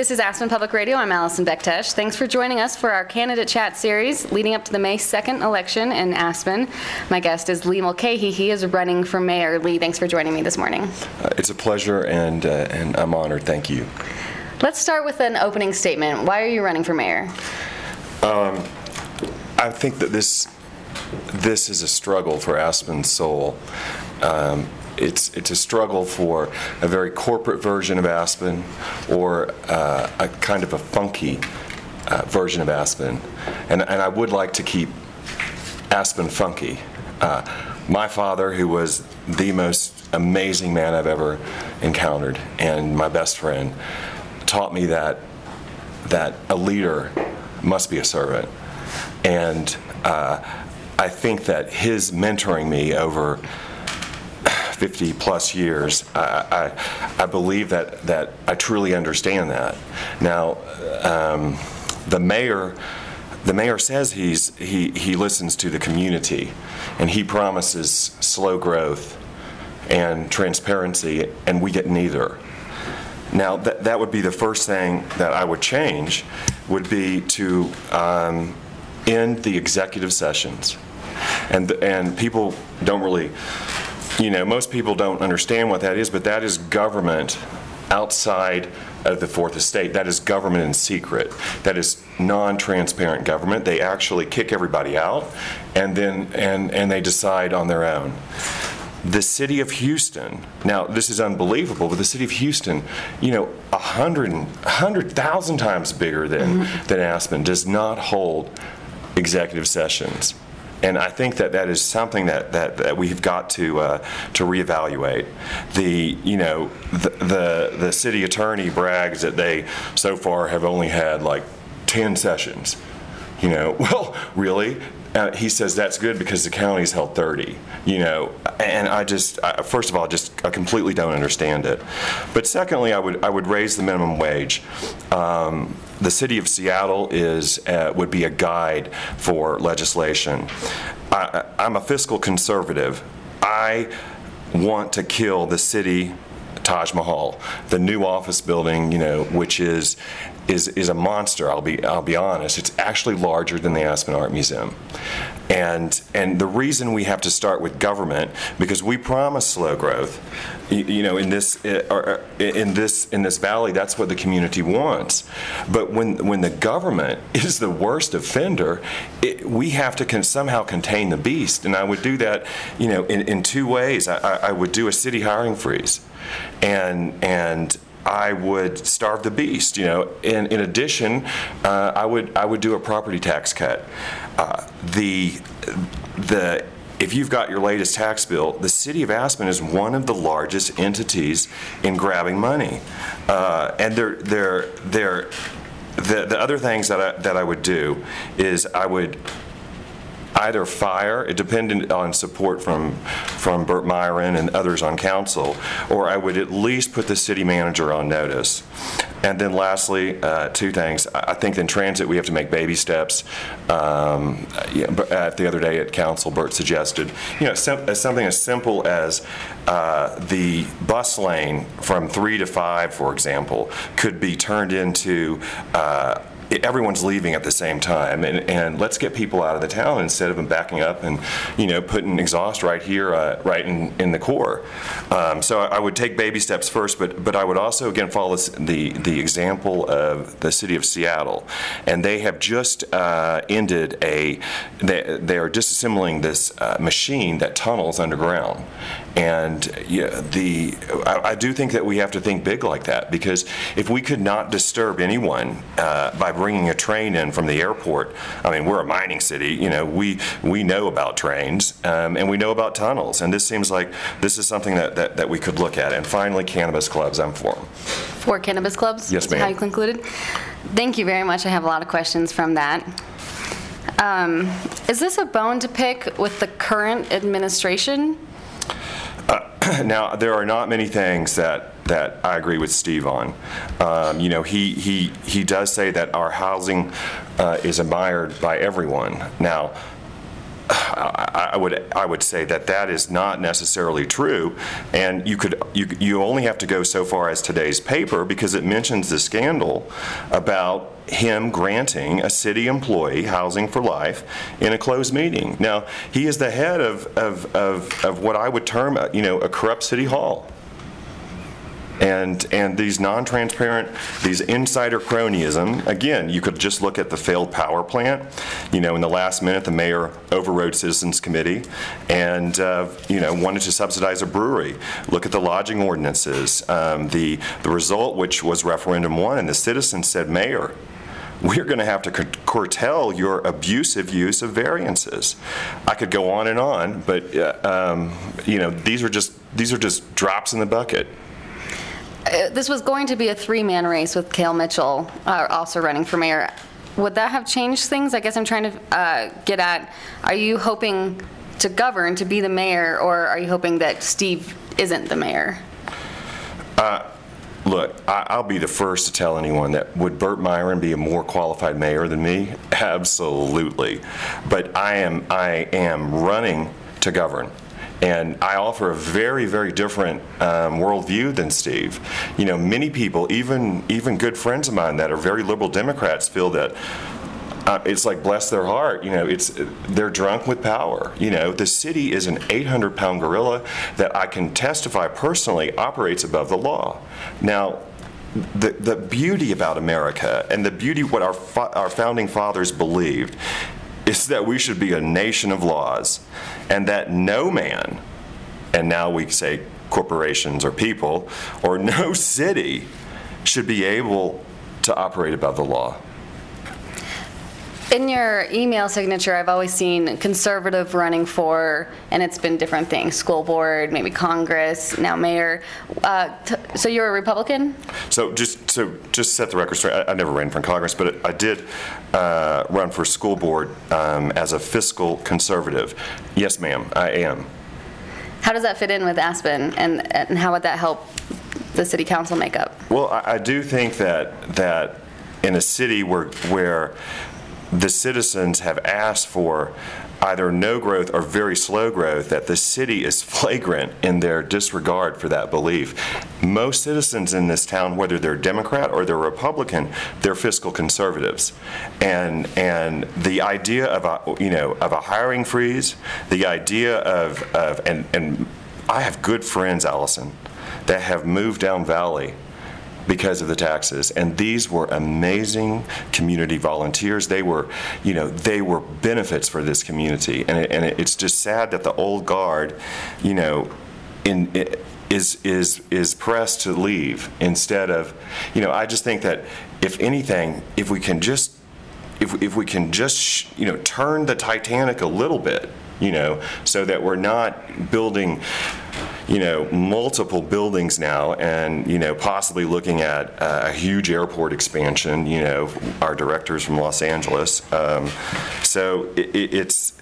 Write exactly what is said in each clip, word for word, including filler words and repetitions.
This is Aspen Public Radio. I'm Allison Bektesh. Thanks for joining us for our Candidate Chat series leading up to the May second election in Aspen. My guest is Lee Mulcahy. He is running for mayor. Lee, thanks for joining me this morning. Uh, it's a pleasure, and, uh, and I'm honored. Thank you. Let's start with an opening statement. Why are you running for mayor? Um, I think that this this is a struggle for Aspen's soul. Um, It's it's a struggle for a very corporate version of Aspen, or uh, a kind of a funky uh, version of Aspen, and and I would like to keep Aspen funky. Uh, my father, who was the most amazing man I've ever encountered, and my best friend, taught me that that a leader must be a servant, and uh, I think that his mentoring me over fifty plus years, I, I, I believe that, that I truly understand that. Now, um, the mayor, the mayor says he's he he listens to the community, and he promises slow growth and transparency, and we get neither. Now, that that would be the first thing that I would change, would be to um, end the executive sessions, and and people don't really. You know, most people don't understand what that is, but that is government outside of the Fourth Estate. That is government in secret. That is non-transparent government. They actually kick everybody out, and then and and they decide on their own. The city of Houston, now this is unbelievable, but the city of Houston, you know, a hundred a hundred thousand times bigger than mm-hmm. than Aspen, does not hold executive sessions. And I think that that is something that, that, that we've got to uh, to reevaluate. The you know the, the the city attorney brags that they so far have only had like ten sessions. You know, well, really? Uh, he says that's good because the county's held thirty. You know, and I just I, first of all, just I completely don't understand it. But secondly, I would I would raise the minimum wage. Um, the city of Seattle is uh, would be a guide for legislation. I, I'm a fiscal conservative. I want to kill the city Taj Mahal, the new office building, you know, which is is is a monster. I'll be I'll be honest. It's actually larger than the Aspen Art Museum, and and the reason we have to start with government, because we promise slow growth. You, you know, in this or in this in this valley, that's what the community wants. But when when the government is the worst offender, it, we have to can somehow contain the beast. And I would do that, you know, in, in two ways. I, I would do a city hiring freeze, and and. I would starve the beast, you know. In in addition, uh, I would I would do a property tax cut. Uh, the the if you've got your latest tax bill, the city of Aspen is one of the largest entities in grabbing money, uh, and they're they're they're the the other things that I that I would do is I would either fire, it depended on support from from Burt Myron and others on council, or I would at least put the city manager on notice. And then lastly, uh, two things. I think in transit we have to make baby steps. Um, yeah, but uh, the other day at council, Burt suggested, you know, sim- as something as simple as uh, the bus lane from three to five, for example, could be turned into uh, everyone's leaving at the same time, and, and let's get people out of the town instead of them backing up and, you know, putting exhaust right here, uh, right in, in the core. Um, so I would take baby steps first, but but I would also again follow the the example of the city of Seattle, and they have just uh, ended a they they are disassembling this uh, machine that tunnels underground, and yeah, the I, I do think that we have to think big like that, because if we could not disturb anyone uh, by bringing a train in from the airport. I mean, we're a mining city. You know, we we know about trains um, and we know about tunnels. And this seems like this is something that, that, that we could look at. And finally, cannabis clubs. I'm for them. For cannabis clubs? Yes, ma'am. How you concluded? Thank you very much. I have a lot of questions from that. Um, is this a bone to pick with the current administration? Uh, now, there are not many things that that I agree with Steve on. Um, you know, he he he does say that our housing uh, is admired by everyone. Now, I, I would I would say that that is not necessarily true, and you could you you only have to go so far as today's paper, because it mentions the scandal about him granting a city employee housing for life in a closed meeting. Now, he is the head of of of, of what I would term a, you know a corrupt city hall. And and these non-transparent, these insider cronyism, again, you could just look at the failed power plant. You know, in the last minute, the mayor overrode Citizens Committee and, uh, you know, wanted to subsidize a brewery. Look at the lodging ordinances. Um, the, the result, which was referendum one, and the citizens said, Mayor, we're going to have to curtail your abusive use of variances. I could go on and on, but, uh, um, you know, these are just these are just drops in the bucket. Uh, This was going to be a three-man race with Cale Mitchell uh, also running for mayor. Would that have changed things? I guess I'm trying to uh, get at, are you hoping to govern, to be the mayor, or are you hoping that Steve isn't the mayor? Uh, look, I, I'll be the first to tell anyone that would Burt Myron be a more qualified mayor than me? Absolutely. But I am I am running to govern. And I offer a very, very different um, worldview than Steve. You know, many people, even even good friends of mine that are very liberal Democrats, feel that uh, it's like, bless their heart, you know, it's they're drunk with power. You know, the city is an eight hundred pound gorilla that I can testify personally operates above the law. Now, the the beauty about America, and the beauty what our fa- our founding fathers believed, is that we should be a nation of laws, and that no man, and now we say corporations or people, or no city should be able to operate above the law. In your email signature, I've always seen conservative running for, and it's been different things, school board, maybe Congress, now mayor. Uh, t- so you're a Republican? So just so just set the record straight, I, I never ran for Congress, but I did uh, run for school board um, as a fiscal conservative. Yes, ma'am, I am. How does that fit in with Aspen, and, and how would that help the city council makeup? Well, I, I do think that that in a city where where the citizens have asked for either no growth or very slow growth, that the city is flagrant in their disregard for that belief. Most citizens in this town, whether they're Democrat or they're Republican, they're fiscal conservatives. And and the idea of a, you know, of a hiring freeze, the idea of, of and, and I have good friends, Allison, that have moved down Valley because of the taxes, and these were amazing community volunteers. They were, you know, they were benefits for this community, and it, and it's just sad that the old guard, you know, in it, is is is pressed to leave instead of, you know, I just think that if anything, if we can just if if we can just you know turn the Titanic a little bit, you know, so that we're not building, you know, multiple buildings now, and, you know, possibly looking at uh, a huge airport expansion, you know, our directors from Los Angeles. Um, so it, it, it's,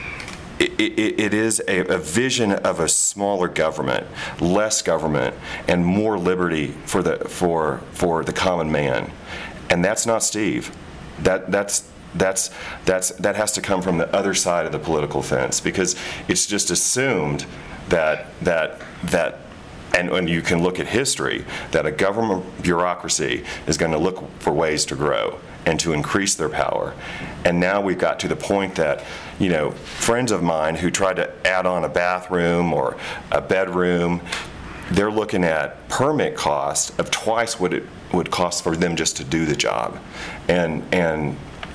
it, it, it is a, a vision of a smaller government, less government, and more liberty for the, for, for the common man. And that's not Steve. That, that's, That's that's that has to come from the other side of the political fence, because it's just assumed that that that and when you can look at history, that a government bureaucracy is going to look for ways to grow and to increase their power. And now we've got to the point that, you know, friends of mine who tried to add on a bathroom or a bedroom, they're looking at permit cost of twice what it would cost for them just to do the job. And and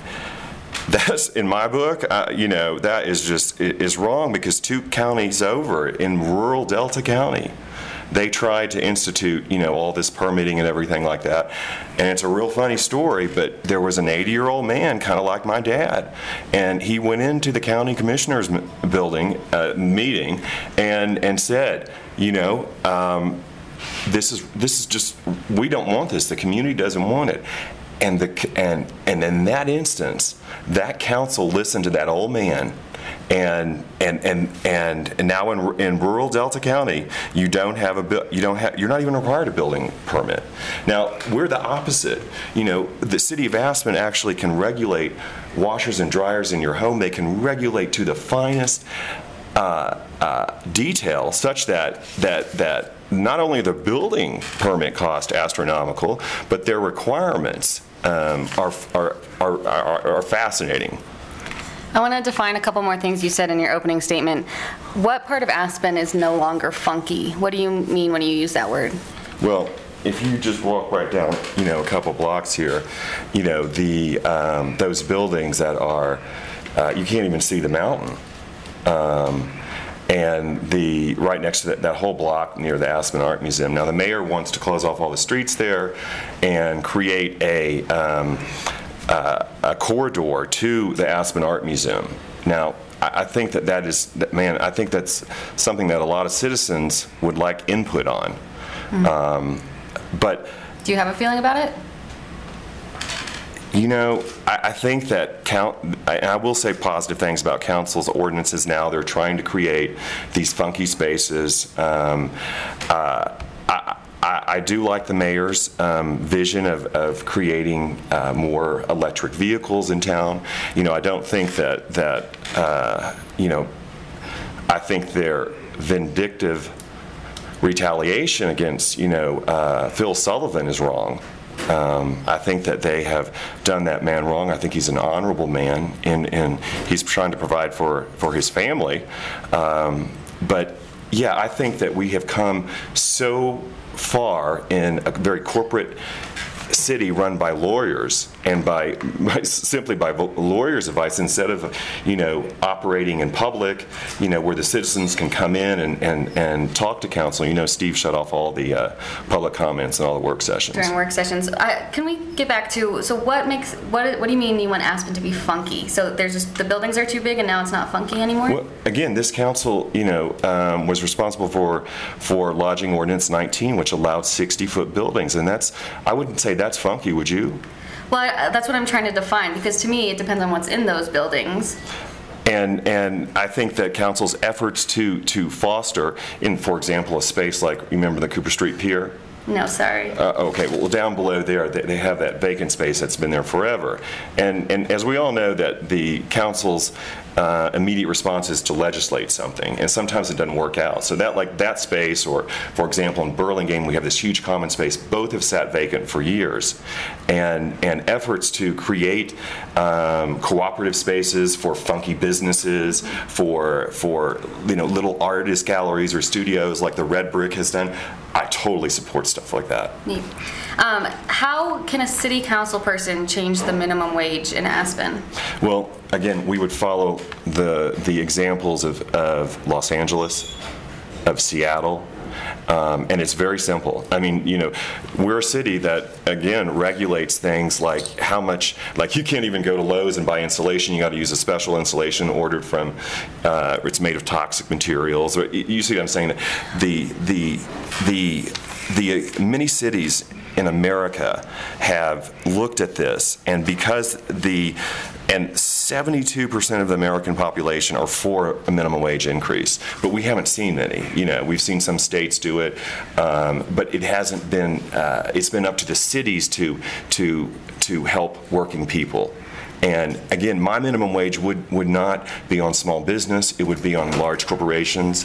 that's, in my book, uh, you know, that is just is wrong, because two counties over in rural Delta County, they tried to institute, you know, all this permitting and everything like that. And it's a real funny story, but there was an eighty-year-old man, kind of like my dad, and he went into the county commissioner's building uh, meeting and and said, you know, um, this is this is just, we don't want this. The community doesn't want it. And the and and in that instance, that council listened to that old man And and and and, and now in, in rural Delta County, you don't have a bu- you don't have you're not even required a building permit. Now we're the opposite. You know, the city of Aspen actually can regulate washers and dryers in your home. They can regulate to the finest uh, uh, detail, such that that that not only the building permit cost astronomical, but their requirements um, are, are are are are fascinating. I want to define a couple more things you said in your opening statement. What part of Aspen is no longer funky? What do you mean when you use that word? Well, if you just walk right down, you know, a couple blocks here, you know, the um, those buildings that are, uh, you can't even see the mountain. Um, and the right next to that, that whole block near the Aspen Art Museum. Now, the mayor wants to close off all the streets there and create a um, Uh, a corridor to the Aspen Art Museum. Now, I, I think that that is, that, man, I think that's something that a lot of citizens would like input on. Mm-hmm. Um, but do you have a feeling about it? You know, I, I think that count. I, and I will say positive things about council's ordinances now. They're trying to create these funky spaces. Um, uh, I, I, I do like the mayor's um, vision of, of creating uh, more electric vehicles in town. You know, I don't think that, that uh, you know, I think their vindictive retaliation against, you know, uh, Phil Sullivan is wrong. Um, I think that they have done that man wrong. I think he's an honorable man, and, and he's trying to provide for, for his family. Um, but, yeah, I think that we have come so far in a very corporate city run by lawyers and by, by simply by lawyers' advice, instead of, you know, operating in public, you know, where the citizens can come in and, and, and talk to council. You know, Steve shut off all the uh, public comments and all the work sessions. During work sessions. I, can we get back to, so what makes, what what do you mean you want Aspen to be funky? So there's just, the buildings are too big and now it's not funky anymore? Well, again, this council, you know, um, was responsible for, for lodging ordinance nineteen, which allowed sixty-foot buildings, and that's, I wouldn't say that's funky, would you? Well, I, that's what I'm trying to define, because to me, it depends on what's in those buildings. And and I think that council's efforts to to foster, in, for example, a space like, remember the Cooper Street Pier? No, sorry. Uh, okay, well, down below there, they, they have that vacant space that's been there forever. And and as we all know, that the council's uh, immediate response is to legislate something, and sometimes it doesn't work out. So that, like that space, or for example, in Burlingame, we have this huge common space. Both have sat vacant for years, and and efforts to create um, cooperative spaces for funky businesses, for for you know little artist galleries or studios like the Red Brick has done. I totally support stuff like that. Neat. Um, how can a city council person change the minimum wage in Aspen? Well, again, we would follow the the examples of, of Los Angeles, of Seattle, um, and it's very simple. I mean, you know, we're a city that, again, regulates things like how much, like you can't even go to Lowe's and buy insulation. You got to use a special insulation ordered from, uh, it's made of toxic materials. You see what I'm saying? The, the, the, the many cities in America have looked at this, and because the, and seventy-two percent of the American population are for a minimum wage increase, but we haven't seen any. You know, we've seen some states do it, um, but it hasn't been. Uh, it's been up to the cities to to to help working people. And again, my minimum wage would, would not be on small business. It would be on large corporations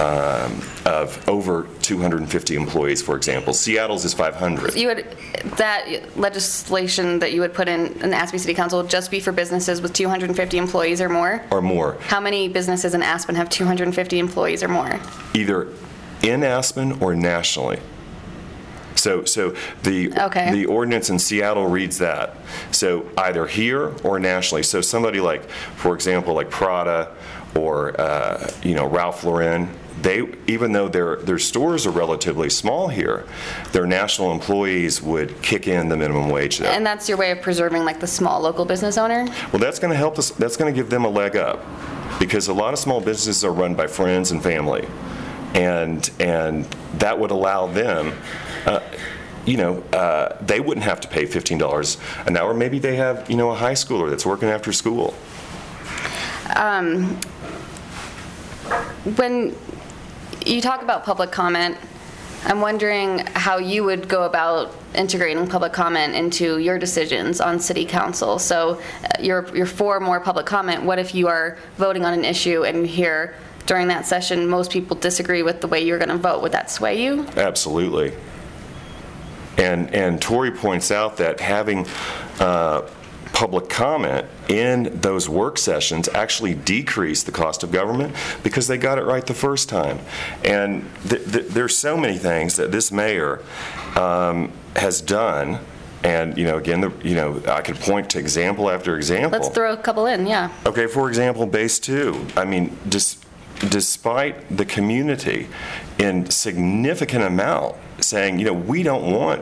um, of over two hundred fifty employees, for example. Seattle's is five hundred. You would, that legislation that you would put in an Aspen City Council would just be for businesses with two hundred fifty employees or more? Or more. How many businesses in Aspen have two hundred fifty employees or more? Either in Aspen or nationally. So, so the okay. the ordinance in Seattle reads that. So either here or nationally. So somebody like, for example, like Prada or uh, you know Ralph Lauren, they even though their their stores are relatively small here, their national employees would kick in the minimum wage there. And that's your way of preserving like the small local business owner? Well, that's going to help us. That's going to give them a leg up, because a lot of small businesses are run by friends and family, and and that would allow them. Uh, you know, uh, they wouldn't have to pay fifteen dollars an hour. Maybe they have, you know, a high schooler that's working after school. Um, when you talk about public comment, I'm wondering how you would go about integrating public comment into your decisions on city council. So uh, you're, you're for more public comment. What if you are voting on an issue and you hear during that session most people disagree with the way you're going to vote? Would that sway you? Absolutely. And, and Tori points out that having uh, public comment in those work sessions actually decrease the cost of government because they got it right the first time. And th- th- there's so many things that this mayor um, has done. And, you know, again, the, you know, I could point to example after example. Let's throw a couple in, yeah. Okay, for example, Base two. I mean, dis- despite the community in significant amount saying, you know, we don't want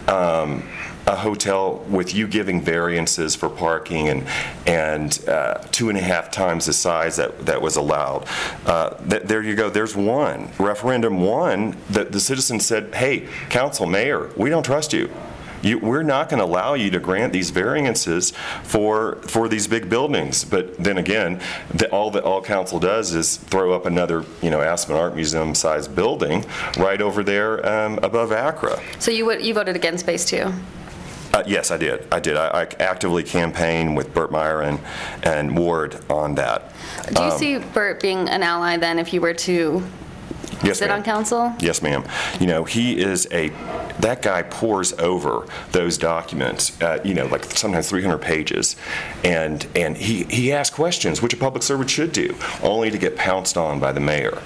um, a hotel with you giving variances for parking and and uh, two and a half times the size that, that was allowed. Uh, th- there you go. There's one. Referendum one, the, the citizens said, hey, council, mayor, we don't trust you. You, we're not going to allow you to grant these variances for for these big buildings. But then again, the, all that all council does is throw up another, you know, Aspen Art Museum sized building right over there um, above Accra. So you would you voted against Base two? Uh, yes, I did. I did. I, I actively campaigned with Burt Meyer and, and Ward on that. Do you um, see Burt being an ally then if you were to yes, sit ma'am. on council? Yes, ma'am. You know, he is a, that guy pores over those documents, uh, you know, like sometimes three hundred pages, and and he, he asks questions, which a public servant should do, only to get pounced on by the mayor.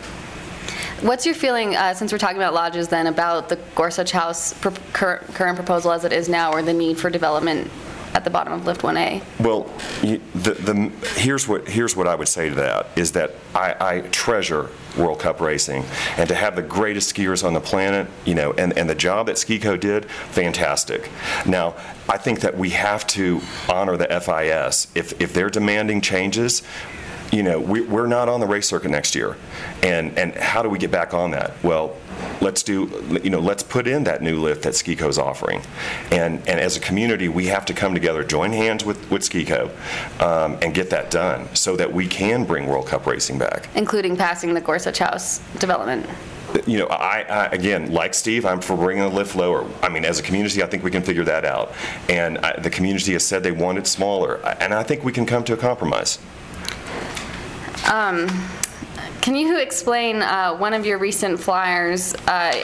What's your feeling, uh, since we're talking about lodges then, about the Gorsuch House pr- cur- current proposal as it is now, or the need for development at the bottom of Lift one A? Well, you- the, the, here's what here's what I would say to that, is that I, I treasure World Cup racing, and to have the greatest skiers on the planet, you know, and, and the job that Skico did, fantastic. Now, I think that we have to honor the F I S. If, if they're demanding changes, you know, we, we're not on the race circuit next year. And and how do we get back on that? Well, let's do, you know, let's put in that new lift that Skico's offering. And and as a community, we have to come together, join hands with, with Skico, um, and get that done so that we can bring World Cup racing back. Including passing the Gorsuch House development. You know, I, I again, like Steve, I'm for bringing the lift lower. I mean, as a community, I think we can figure that out. And I, the community has said they want it smaller, and I think we can come to a compromise. Um, can you explain uh, one of your recent flyers uh,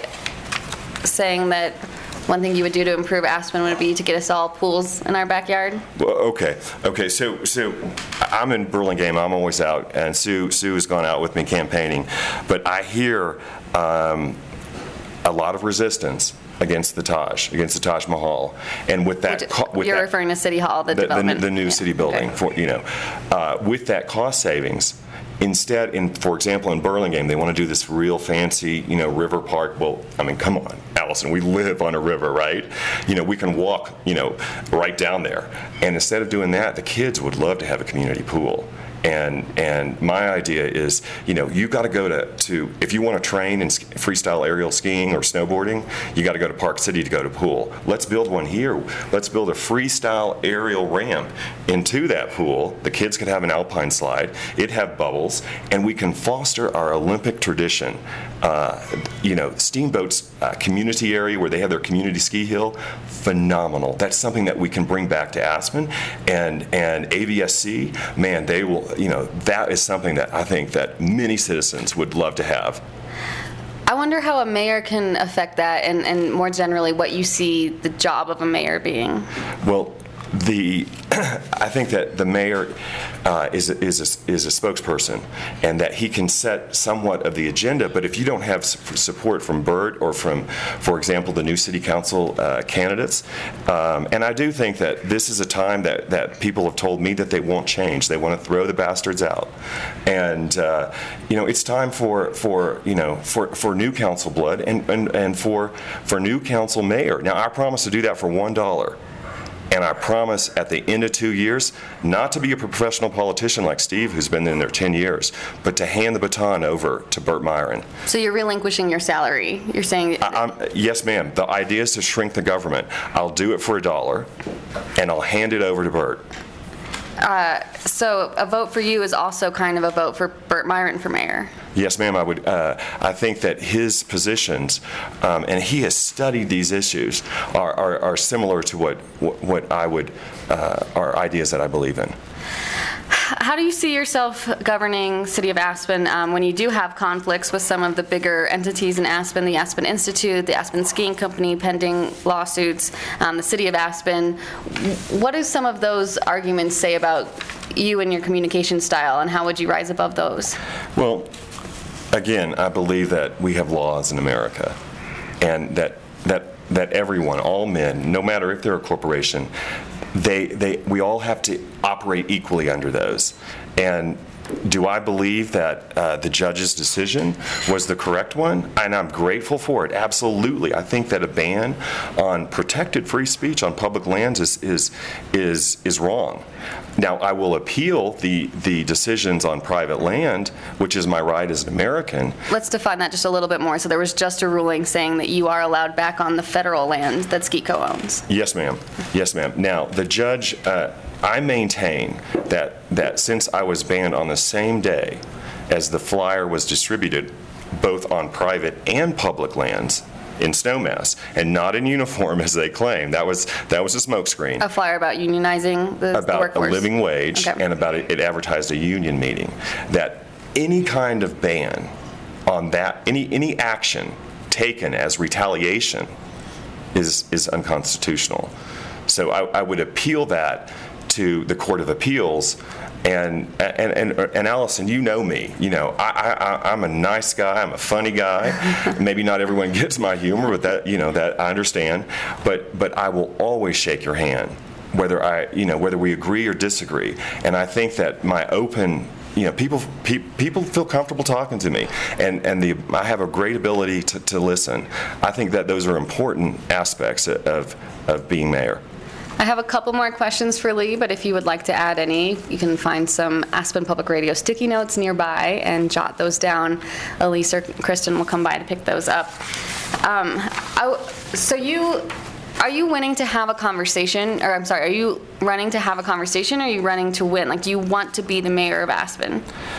saying that one thing you would do to improve Aspen would be to get us all pools in our backyard? Well, okay, okay. So, so I'm in Burlingame. I'm always out, and Sue Sue has gone out with me campaigning, but I hear um, a lot of resistance against the Taj, against the Taj Mahal, and with that, Which, co- with you're that, referring to City Hall, the, the, development, the, the new yeah. city building, Okay. for you know, uh, with that cost savings. Instead, in for example, in Burlingame, they want to do this real fancy, you know, river park. Well, I mean, come on, Allison, we live on a river, right? You know, we can walk, you know, right down there. And instead of doing that, the kids would love to have a community pool. And and my idea is, you know, you got to go to, to, if you want to train in sk- freestyle aerial skiing or snowboarding, you got to go to Park City to go to pool. Let's build one here. Let's build a freestyle aerial ramp into that pool. The kids could have an alpine slide. It'd have bubbles, and we can foster our Olympic tradition. Uh, you know, Steamboat's uh, community area where they have their community ski hill, phenomenal. That's something that we can bring back to Aspen, and and A V S C, man, they will. You know, that is something that I think that many citizens would love to have. I wonder how a mayor can affect that, and, and more generally, what you see the job of a mayor being. Well, the I think that the mayor uh, is a, is a, is a spokesperson, and that he can set somewhat of the agenda. But if you don't have su- support from Burt or from, for example, the new city council uh, candidates, um, and I do think that this is a time that, that people have told me that they won't change. They want to throw the bastards out, and uh, you know, it's time for for you know for, for new council blood and, and and for for new council mayor. Now, I promise to do that for one dollar. And I promise at the end of two years, not to be a professional politician like Steve, who's been in there ten years, but to hand the baton over to Burt Myron. So you're relinquishing your salary. You're saying... I, I'm, yes, ma'am. The idea is to shrink the government. I'll do it for a dollar, and I'll hand it over to Burt. Uh, So a vote for you is also kind of a vote for Burt Myron for mayor. Yes, ma'am. I would. Uh, I think that his positions, um, and he has studied these issues, are, are, are similar to what what I would uh, are ideas that I believe in. How do you see yourself governing City of Aspen um, when you do have conflicts with some of the bigger entities in Aspen, the Aspen Institute, the Aspen Skiing Company, pending lawsuits, um, the City of Aspen? What do some of those arguments say about you and your communication style, and how would you rise above those? Well, again, I believe that we have laws in America, and that that that everyone, all men, no matter if they're a corporation, they they we all have to operate equally under those. And do I believe that uh, the judge's decision was the correct one? And I'm grateful for it, absolutely. I think that a ban on protected free speech on public lands is is is, is wrong. Now, I will appeal the, the decisions on private land, which is my right as an American. Let's define that just a little bit more. So there was just a ruling saying that you are allowed back on the federal land that SKECO owns. Yes, ma'am. Yes, ma'am. Now, the judge, uh, I maintain that, that since I was banned on the same day as the flyer was distributed, both on private and public lands, in Snowmass, and not in uniform as they claim. That was that was a smokescreen. A flyer about unionizing the, about the workforce. a living wage, okay. And about it, it advertised a union meeting. That any kind of ban on that, any any action taken as retaliation is is unconstitutional. So I, I would appeal that to the Court of Appeals. And, and and and Allison, you know me. You know, I, I I'm a nice guy. I'm a funny guy. Maybe not everyone gets my humor, but that you know that I understand. But but I will always shake your hand, whether I you know whether we agree or disagree. And I think that my open, you know, people pe- people feel comfortable talking to me, and and the I have a great ability to, to listen. I think that those are important aspects of of being mayor. I have a couple more questions for Lee, but if you would like to add any, you can find some Aspen Public Radio sticky notes nearby and jot those down. Elise or Kristen will come by to pick those up. Um, I, so you, are you winning to have a conversation, or I'm sorry, are you running to have a conversation, or are you running to win? Like, do you want to be the mayor of Aspen?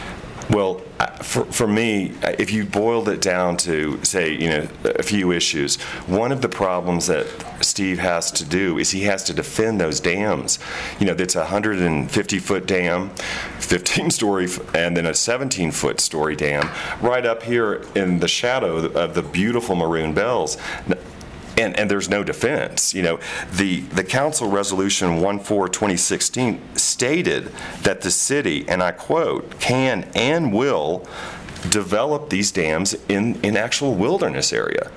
Well, for, for me, if you boiled it down to, say, you know, a few issues, one of the problems that Steve has to do is he has to defend those dams. You know, it's a one hundred fifty foot dam, fifteen story, and then a seventeen foot story dam right up here in the shadow of the beautiful Maroon Bells. And, and there's no defense. You know, the, the council resolution one four twenty sixteen stated that the city, and I quote, can and will develop these dams in, in actual wilderness area.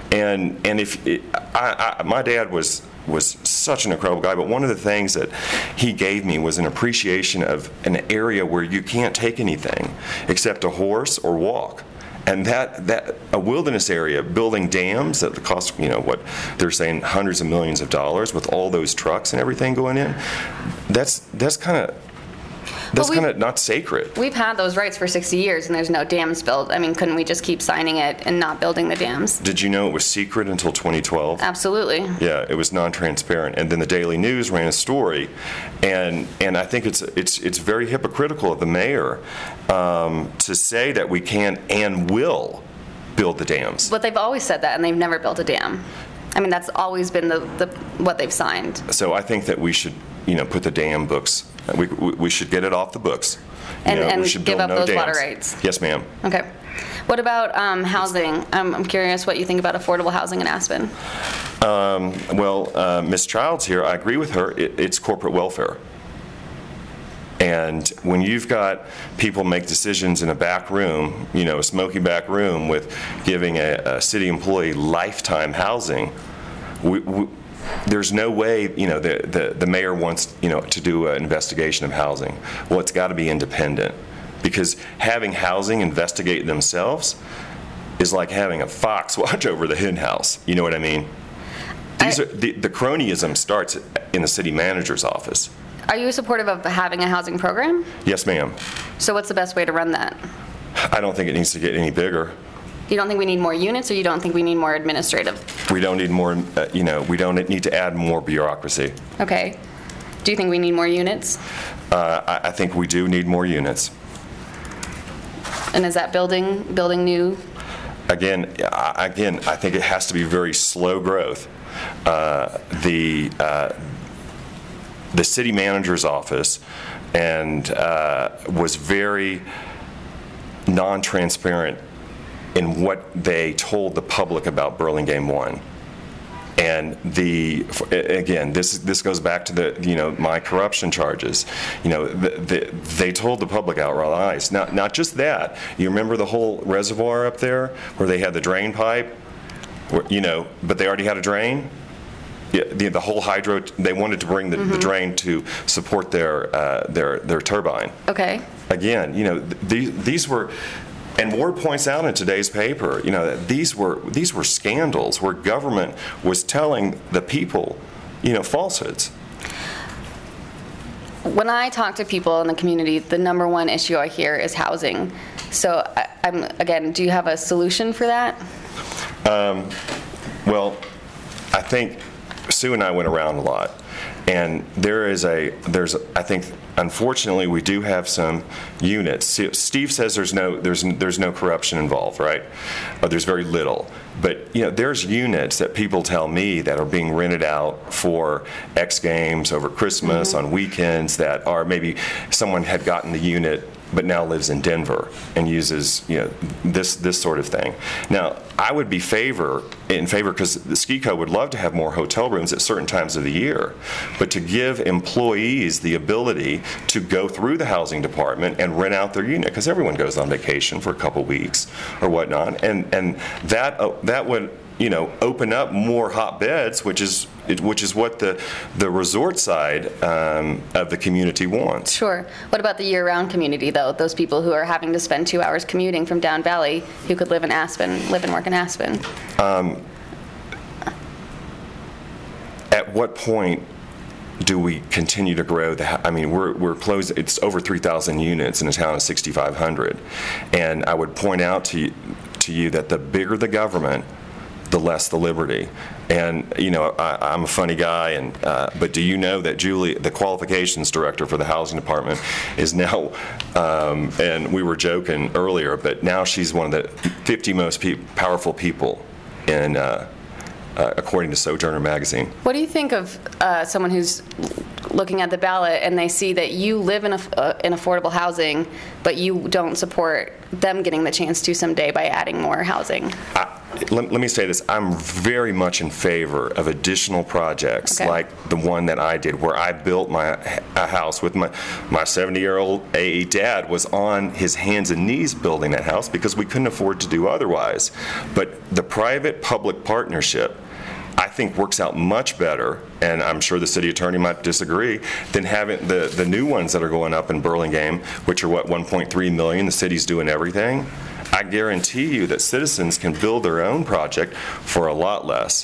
And and if it, I, I, my dad was was such an incredible guy, but one of the things that he gave me was an appreciation of an area where you can't take anything except a horse or walk. And that, that a wilderness area, building dams that cost, you know, what they're saying hundreds of millions of dollars with all those trucks and everything going in, that's that's kind of that's well, kind of not sacred. We've had those rights for sixty years, and there's no dams built. I mean, couldn't we just keep signing it and not building the dams? Did you know it was secret until twenty twelve? Absolutely. Yeah, it was non-transparent, and then the Daily News ran a story, and and I think it's it's it's very hypocritical of the mayor um, to say that we can and will build the dams. But they've always said that, and they've never built a dam. I mean, that's always been the, the what they've signed. So I think that we should, you know, put the dam books. We we, we should get it off the books. And, you know, and we should give build up no those dams. water rights. Yes, ma'am. Okay. What about um, housing? I'm, I'm curious what you think about affordable housing in Aspen. Um, well, uh, Miz Childs here, I agree with her. It, it's corporate welfare. And when you've got people make decisions in a back room, you know, a smoky back room with giving a, a city employee lifetime housing, we, we, there's no way, you know, the, the, the mayor wants, you know, to do an investigation of housing. Well, it's got to be independent, because having housing investigate themselves is like having a fox watch over the hen house. You know what I mean? These I, are the, the cronyism starts in the city manager's office. Are you supportive of having a housing program? Yes, ma'am. So what's the best way to run that? I don't think it needs to get any bigger. You don't think we need more units, or you don't think we need more administrative? We don't need more, uh, you know, we don't need to add more bureaucracy. Okay. Do you think we need more units? Uh, I, I think we do need more units. And is that building building new? Again, I, again, I think it has to be very slow growth. Uh, the uh, the city manager's office and uh, was very non-transparent in what they told the public about Burlingame One. And the again, this this goes back to the you know my corruption charges. You know, the, the, they told the public outright lies. Not not just that. You remember the whole reservoir up there where they had the drain pipe, where, you know, but they already had a drain. Yeah, the, the whole hydro. They wanted to bring the, mm-hmm. the drain to support their uh, their their turbine. Okay. Again, you know, th- these these were. And Ward points out in today's paper, you know, that these were these were scandals where government was telling the people, you know, falsehoods. When I talk to people in the community, the number one issue I hear is housing. So, I, I'm again, do you have a solution for that? Um, well, I think Sue and I went around a lot, and there is a there's I think. Unfortunately, we do have some units. Steve says there's no there's there's no corruption involved, right? Uh, there's very little. But you know, there's units that people tell me that are being rented out for X Games over Christmas, mm-hmm. on weekends, that are maybe someone had gotten the unit but now lives in Denver and uses you know this this sort of thing. Now, I would be favor in favor because the Ski Co would love to have more hotel rooms at certain times of the year, but to give employees the ability to go through the housing department and rent out their unit, because everyone goes on vacation for a couple weeks or whatnot, and and that uh, that would you know open up more hot beds, which is which is what the the resort side um, of the community wants. Sure. What about the year-round community, though? Those people who are having to spend two hours commuting from Down Valley, who could live in Aspen, live and work in Aspen. Um, at what point do we continue to grow the? I mean, we're we're close. It's over three thousand units in a town of sixty-five hundred, and I would point out to you, to you that the bigger the government, the less the liberty. And you know, I, I'm a funny guy, and uh, but do you know that Julie, the qualifications director for the housing department, is now, um, and we were joking earlier, but now she's one of the fifty most pe- powerful people in, uh, uh, according to Sojourner magazine. What do you think of uh, someone who's looking at the ballot and they see that you live in a, uh, in affordable housing, but you don't support them getting the chance to someday by adding more housing? I, let, let me say this. I'm very much in favor of additional projects, okay, like the one that I did, where I built my a house with my my seventy-year-old A E dad was on his hands and knees building that house because we couldn't afford to do otherwise. But the private-public partnership, I think, works out much better, and I'm sure the city attorney might disagree, than having the, the new ones that are going up in Burlingame, which are, what, one point three million, the city's doing everything. I guarantee you that citizens can build their own project for a lot less.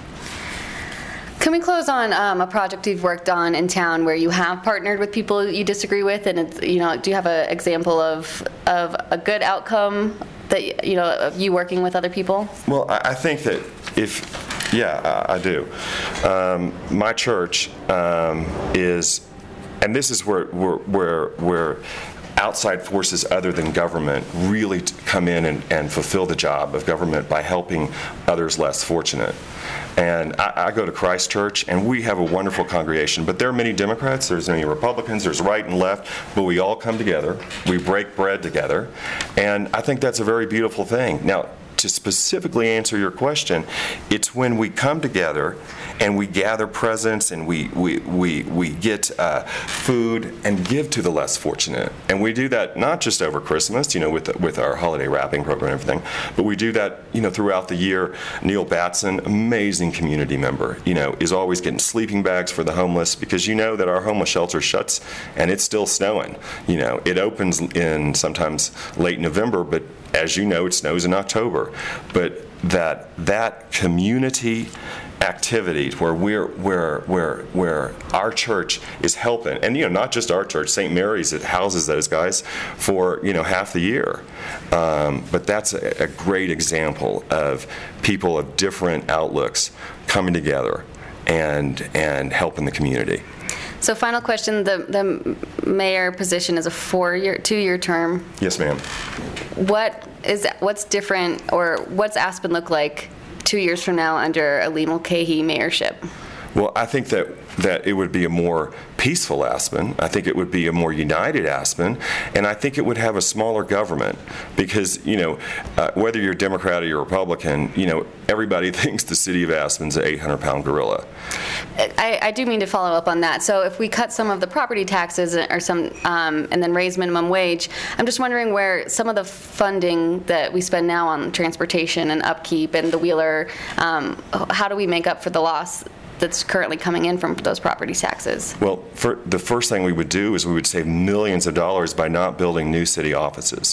Can we close on um, a project you've worked on in town where you have partnered with people you disagree with, and it's, you know, do you have an example of of a good outcome that, you know, of you working with other people? Well, I, I think that if Yeah, I, I do. Um, my church um, is, and this is where where where, where outside forces other than government really t- come in and, and fulfill the job of government by helping others less fortunate. And I, I go to Christ Church, and we have a wonderful congregation, but there are many Democrats, there's many Republicans, there's right and left, but we all come together, we break bread together, and I think that's a very beautiful thing. Now, to specifically answer your question, it's when we come together and we gather presents and we we we, we get uh, food and give to the less fortunate. And we do that not just over Christmas, you know, with with our holiday wrapping program and everything, but we do that, you know, throughout the year. Neil Batson, amazing community member, you know, is always getting sleeping bags for the homeless, because you know that our homeless shelter shuts and it's still snowing. You know, it opens in sometimes late November, but as you know, it snows in October. But that that community activity where we're where where where our church is helping, and you know, not just our church, Saint Mary's, it houses those guys for, you know, half the year. Um, but that's a, a great example of people of different outlooks coming together and and helping the community. So final question, the, the mayor position is a four-year, two-year term. Yes, ma'am. What is, what's different, or what's Aspen look like two years from now under a Lee Mulcahy mayorship? Well, I think that, that it would be a more peaceful Aspen. I think it would be a more united Aspen, and I think it would have a smaller government because, you know, uh, whether you're Democrat or you're Republican, you know, everybody thinks the city of Aspen's an eight hundred pound gorilla. I, I do mean to follow up on that. So if we cut some of the property taxes or some, um, and then raise minimum wage, I'm just wondering where some of the funding that we spend now on transportation and upkeep and the Wheeler, um, how do we make up for the loss that's currently coming in from those property taxes? Well, for, the first thing we would do is we would save millions of dollars by not building new city offices.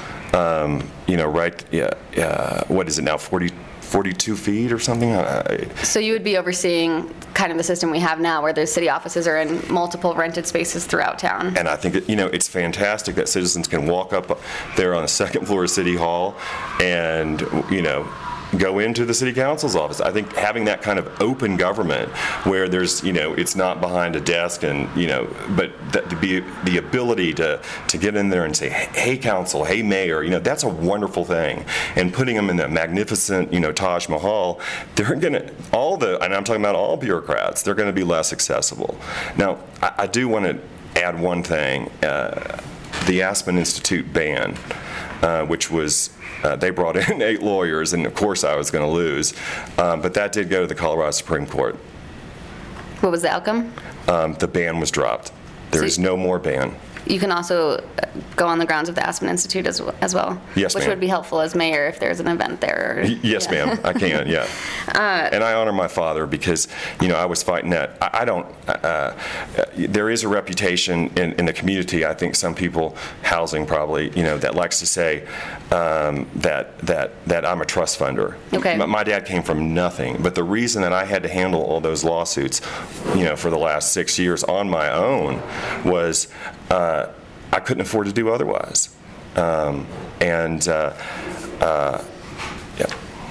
Um, you know, right, yeah, uh, what is it now, forty, forty-two feet or something? I, so you would be overseeing kind of the system we have now where the city offices are in multiple rented spaces throughout town. And I think, that, you know, it's fantastic that citizens can walk up there on the second floor of City Hall and, you know, go into the city council's office. I think having that kind of open government where there's, you know, it's not behind a desk and, you know, but that to be the ability to, to get in there and say, hey, council, hey, mayor, you know, that's a wonderful thing. And putting them in that magnificent, you know, Taj Mahal, they're going to, all the, and I'm talking about all bureaucrats, they're going to be less accessible. Now, I, I do want to add one thing. Uh, the Aspen Institute ban, uh, which was Uh, they brought in eight lawyers, and of course I was going to lose. Um, but that did go to the Colorado Supreme Court. What was the outcome? Um, the ban was dropped. There So is no more ban. You can also go on the grounds of the Aspen Institute as well, as well Yes, which ma'am. would be helpful as mayor if there's an event there. Or, Y- Yes, yeah. ma'am, I can, yeah. Uh, and I honor my father because, you know, I was fighting that. I, I don't, uh, uh, there is a reputation in, in the community, I think some people, housing probably, you know, that likes to say um, that, that, that I'm a trust funder. Okay. My, my dad came from nothing, but the reason that I had to handle all those lawsuits, you know, for the last six years on my own was uh, I couldn't afford to do otherwise. Um, and, uh, uh, yeah.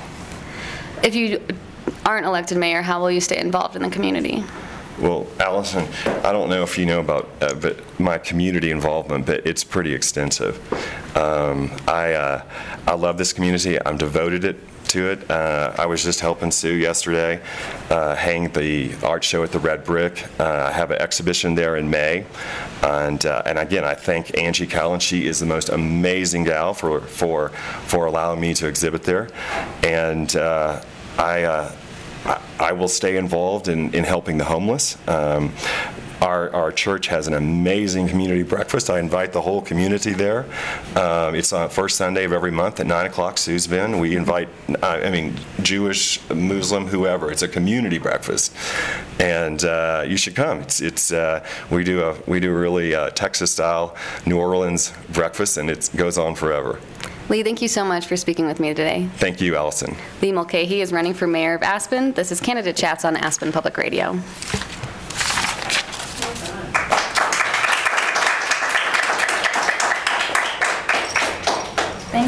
If you aren't elected mayor, how will you stay involved in the community? Well, Allison, I don't know if you know about uh, but my community involvement, but it's pretty extensive. Um, I, uh, I love this community. I'm devoted it. to it. Uh, I was just helping Sue yesterday uh, hang the art show at the Red Brick. Uh, I have an exhibition there in May. And uh, and again, I thank Angie Callan. She is the most amazing gal for for for allowing me to exhibit there. And uh, I, uh, I I will stay involved in, in helping the homeless. Um, Our, our church has an amazing community breakfast. I invite the whole community there. Um, it's on first Sunday of every month at nine o'clock, Sue's Bend. We invite, uh, I mean, Jewish, Muslim, whoever. It's a community breakfast. And uh, you should come. It's, it's uh, we do a we do a really uh, Texas-style New Orleans breakfast, and it goes on forever. Lee, thank you so much for speaking with me today. Thank you, Allison. Lee Mulcahy is running for mayor of Aspen. This is Candidate Chats on Aspen Public Radio.